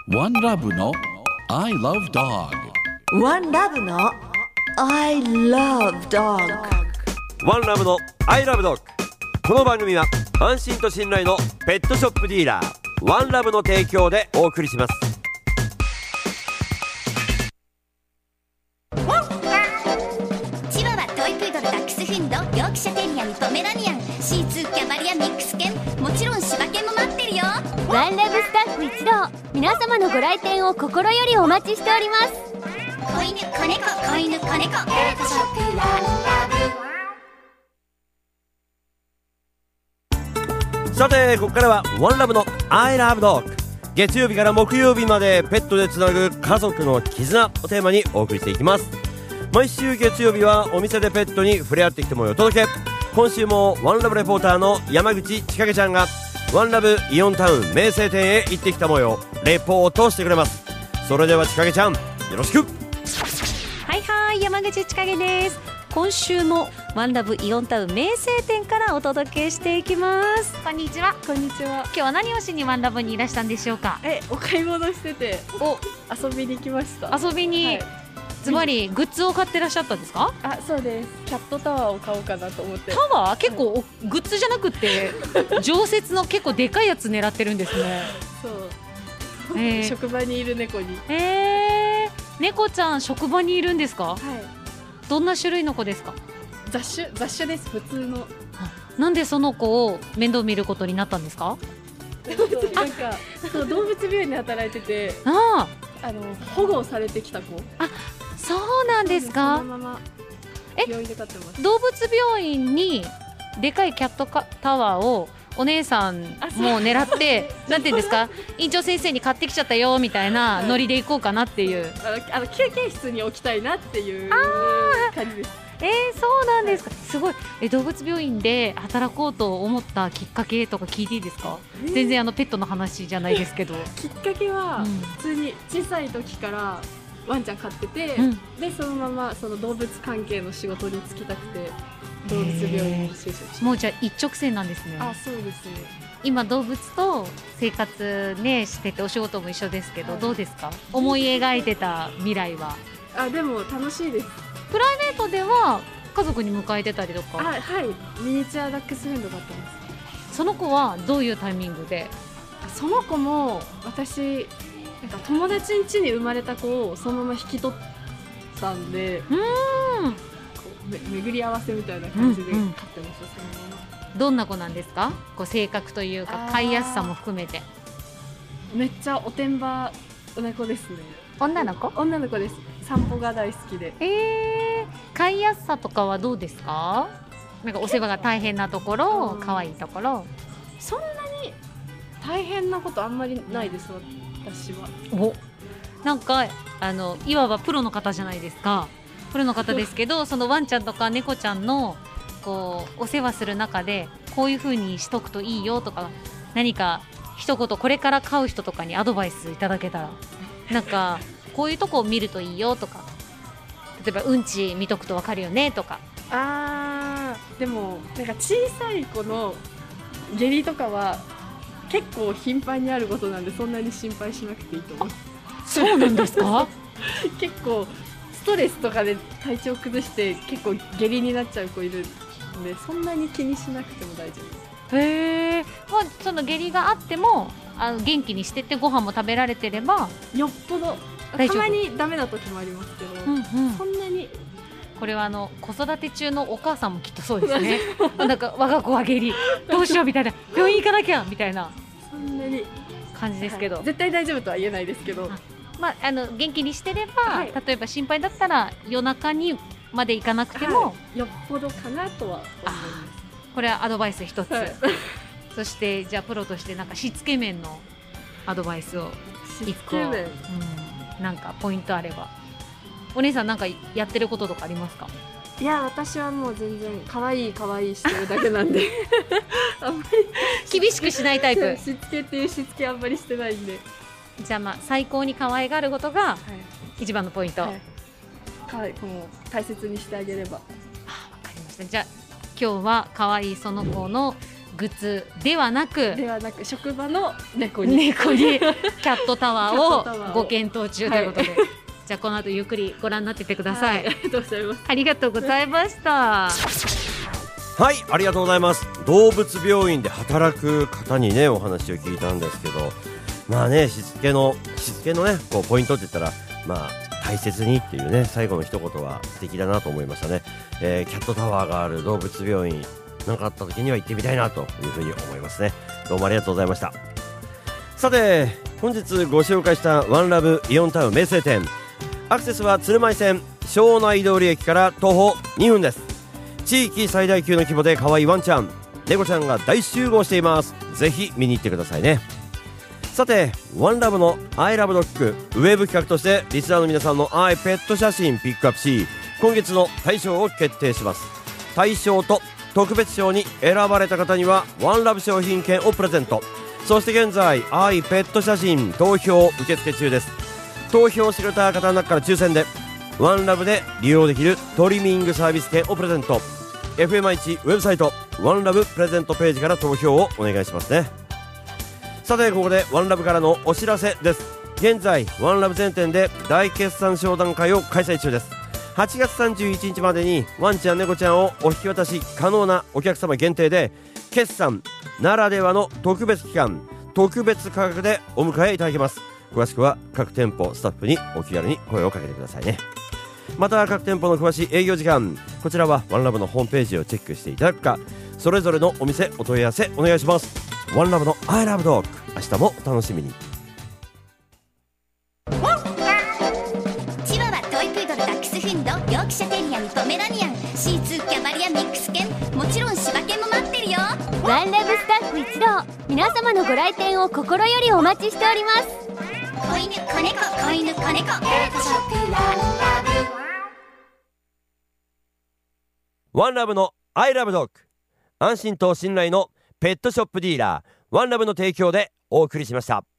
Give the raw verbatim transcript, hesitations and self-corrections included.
ワンラブの I love dog。 ワンラブの I love dog。 ワンラブの I love dog。 この番組は安心と信頼のペットショップディーラーワンラブの提供でお送りします。 チワワ、トイプードル、ダックスフンド、ヨークシャテリアン、ポメラニアン、シーツー、キャバリア、ミックス犬、もちろん柴犬も待ってるよ。 ワンラブスタッフ一同、皆様のご来店を心よりお待ちしております。 子犬、子猫、子犬、子猫、ペットショップワンラブ。さてここからはワンラブの I love dog。 月曜日から木曜日までペットでつなぐ家族の絆をテーマにお送りしていきます。毎週月曜日はお店でペットに触れ合ってきてもお届け。今週もワンラブレポーターの山口千景ちゃんがワンラブイオンタウン名声店へ行ってきた模様レポートしてくれます。それでは千景ちゃんよろしく。 はいはい、山口千景です。今週もワンラブイオンタウン名声店からお届けしていきます。こんにちは。 こんにちは。 今日は何をしにワンラブにいらしたんでしょうか。 え、お買い物しててお遊びに来ました。 遊びに、はい、ズバリグッズを買ってらっしゃったんですか。 あ、そうです。キャットタワーを買おうかなと思って。 タワー結構、はい、グッズじゃなくて常設の結構でかいやつ狙ってるんですね。 そう、 えー、 職場にいる猫に。 えー、猫ちゃん職場にいるんですか。はい。どんな種類の子ですか。 雑種、雑種です。普通の。 なんでその子を面倒見ることになったんですか。 なんかそう動物病院で働いてて、 ああの保護されてきた子。あ、 そうなんですか。 そのまま病院で飼ってます。 動物病院にでかいキャットタワーをお姉さんも狙ってなんていうんですか、院長先生に買ってきちゃったよみたいなノリで行こうかなっていう、 あのあの休憩室に置きたいなっていう感じです。 えー、そうなんですか。すごい。え、動物病院で働こうと思ったきっかけとか聞いていいですか。えー、全然あのペットの話じゃないですけどきっかけは、うん、普通に小さい時からワンちゃん飼ってて、うん、でそのままその動物関係の仕事に就きたくて動物病院に就職しました。 もうじゃあ一直線なんですね。 あ、そうですね。 今動物と生活ねしててお仕事も一緒ですけど、はい、どうですか。思い描いてた未来は。 あ、でも楽しいです。 プライベートでは家族に迎えてたりとか。 あ、はい、ミニチュアダックスフンドだったんです。 その子はどういうタイミングで。 その子も私なんか友達ん家に生まれた子をそのまま引き取ったんで、うーん、こうめ巡り合わせみたいな感じで飼ってました、うんうん、そのまま。 どんな子なんですか。こう性格というか飼いやすさも含めて。 めっちゃおてんばな子ですね。 女の子。 女の子です。散歩が大好きで。 えー、飼いやすさとかはどうですか。なんかお世話が大変なところ、可愛いところ。 そんなに大変なことあんまりないです、私は。 お、なんかあのいわばプロの方じゃないですか。プロの方ですけどそのワンちゃんとか猫ちゃんのこうお世話する中でこういう風にしとくといいよとか、何か一言これから飼う人とかにアドバイスいただけたら、なんかこういうとこを見るといいよとか、例えばうんち見とくと分かるよねとか。 あー、でもなんか小さい子の下痢とかは結構頻繁にあることなんで、そんなに心配しなくていいと思う。 そうなんですか。 結構ストレスとかで体調崩して結構下痢になっちゃう子いるんで、そんなに気にしなくても大丈夫です。 へー、まあ、その下痢があってもあの元気にしててご飯も食べられてればよっぽど。たまにダメな時もありますけど、うんうん、そんなに。 これはあの子育て中のお母さんもきっとそうですね。なんか我が子は下痢どうしようみたいな、病院行かなきゃみたいなそんなに感じですけど、 はい、絶対大丈夫とは言えないですけど、 まあ、あの元気にしてれば、はい、例えば心配だったら夜中にまで行かなくても、 はい、よっぽどかなとは思います。 これはアドバイス一つ、はい、そしてじゃあプロとしてなんかしつけ面のアドバイスを一個、うん、なんかポイントあれば。お姉さんなんかやってることとかありますか。 いや、私はもう全然可愛い可愛いしてるだけなんであんまり厳しくしないタイプ。 しつけっていうしつけあんまりしてないんで。 じゃあまあ最高に可愛がることが一番のポイント。はい、 はい、もう大切にしてあげれば。 あ、わかりました。じゃあ今日は可愛いその子のグッズではなくではなく職場の猫に猫にキャットタワキャットタワーをーをご検討中ということで、はい、じゃあこの後ゆっくりご覧になっててください、 はい、ありがとうございます。 ありがとうございました。 はい、ありがとうございます。動物病院で働く方にねお話を聞いたんですけど、まあねしつけのしつけのねこうポイントって言ったらまあ大切にっていうね最後の一言は素敵だなと思いましたね、えー、キャットタワーがある動物病院なんかあった時には行ってみたいなというふうに思いますね。どうもありがとうございました。さて本日ご紹介したワンラブイオンタウン名声店、アクセスは鶴舞線庄内通り駅から徒歩にふんです。地域最大級の規模で可愛いワンちゃん猫ちゃんが大集合しています。ぜひ見に行ってくださいね。さてワンラブの I love dog ウェブ企画としてリスナーの皆さんの愛ペット写真ピックアップし今月の大賞を決定します。大賞と特別賞に選ばれた方にはワンラブ商品券をプレゼント。そして現在愛ペット写真投票受付中です。投票してくれた方の中から抽選でワンラブで利用できるトリミングサービス券をプレゼント。 エフエムアイワン ウェブサイトワンラブプレゼントページから投票をお願いしますね。さてここでワンラブからのお知らせです。現在ワンラブ全店で大決算商談会を開催中です。はちがつさんじゅういちにちまでにワンちゃん猫ちゃんをお引き渡し可能なお客様限定で決算ならではの特別期間特別価格でお迎えいただけます。詳しくは各店舗スタッフにお気軽に声をかけてくださいね。また各店舗の詳しい営業時間こちらはワンラブのホームページをチェックしていただくかそれぞれのお店お問い合わせお願いします。ワンラブの I love dog 明日もお楽しみに。 チワワトイプードルダックスフンドヨークシャテリアにポメラニアンシーツーキャバリアミックス犬もちろん柴犬も待ってるよ。 ワンラブスタッフ一同皆様のご来店を心よりお待ちしております。 子犬子猫子犬子猫ペットショップワンラブワンラブの I love dog 安心と信頼のペットショップディーラーワンラブの提供でお送りしました。